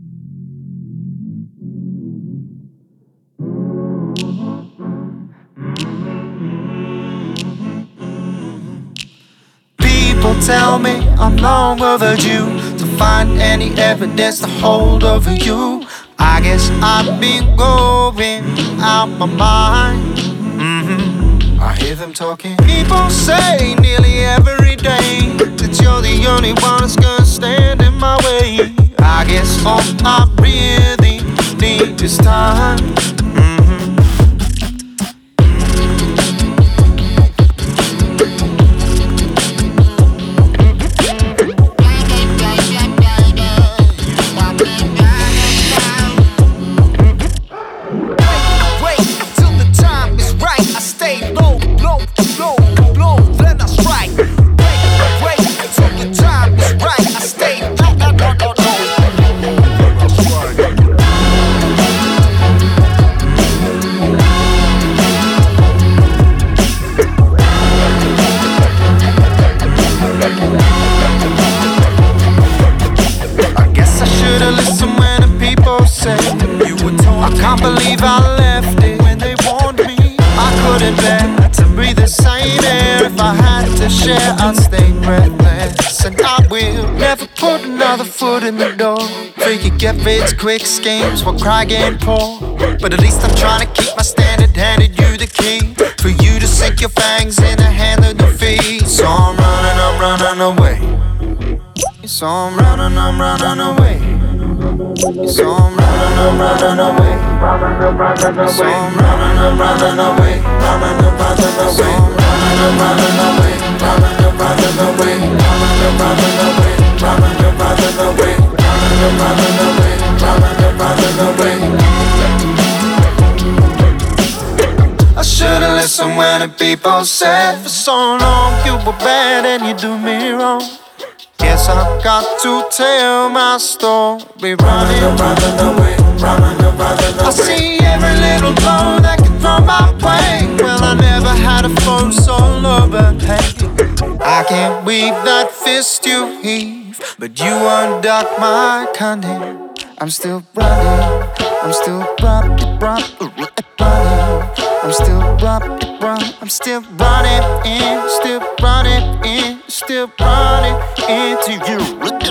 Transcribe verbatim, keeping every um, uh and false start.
People tell me I'm long overdue to find any evidence to hold over you. I guess I've been going out my mind. Mm-hmm. I hear them talking. People say nearly every day that you're the only one that's gonna stand in my way. I guess all I really need is time. I can't believe I left it when they warned me. I couldn't bear to breathe the same air. If I had to share, I'd stay breathless. And I will never put another foot in the door. Freaky get rich quick schemes while crying poor. But at least I'm trying to keep my standard, handed you the key for you to sink your fangs in the hand of defeat. So I'm running, I'm running away. So I'm running, I'm running away. So I'm running, I'm running away. So I'm running, I'm running away. Running, I'm running away. So I'm running, I'm running away. Running, I'm running away. Running, I'm running away. Running, I'm running away. Running, I'm running away. Running, I'm running away. I should've listened when the people said for so long you were bad and you do me wrong. Guess I've got to tell my story. Running, running away, running, running away. I see every little blow that can throw my way. Well, I never had a foe so low, but hey, I can't weave that fist you heave, but you undock my cunning. I'm still running, I'm still running, running. I'm still running, running. I'm still running in, still running in, still running into you.